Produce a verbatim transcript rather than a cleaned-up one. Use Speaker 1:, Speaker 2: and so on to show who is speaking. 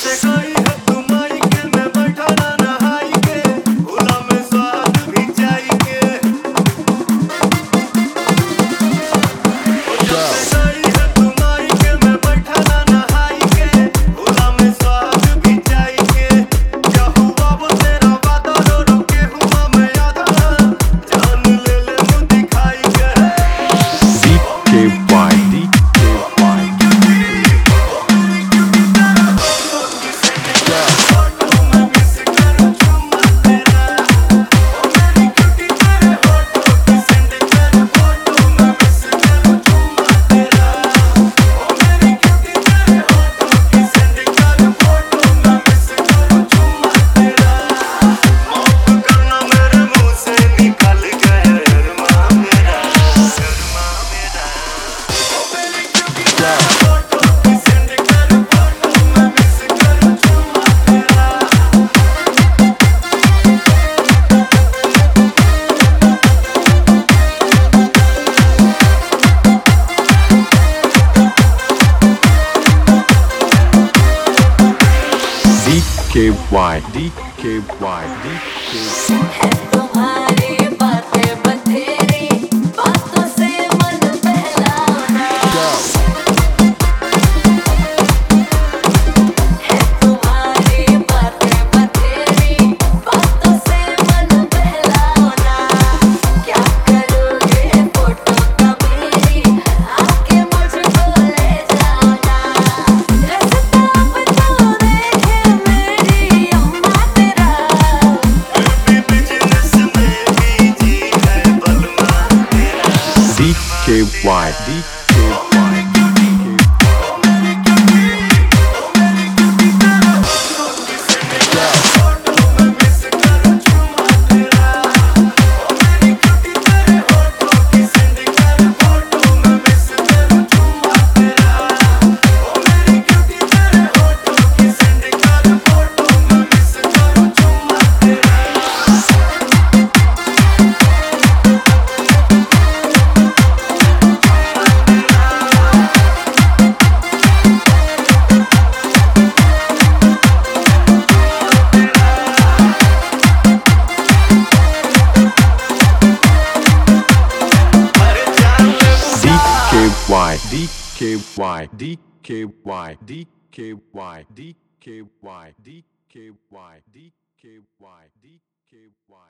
Speaker 1: D K Y D K Y D K Y
Speaker 2: तुम्हारी बातें बतेरी बातों से मन बहलाना है तुम्हारी बातें बतेरी बातों से मन बहलाना क्या करोगे फोटो का मेरी आके मुझको ले जाना रास्ता बता देखे मेरी अम्मा तेरा
Speaker 1: D K Y D K Y D Y D K Y D K Y D K Y D K Y D K Y D K Y D K Y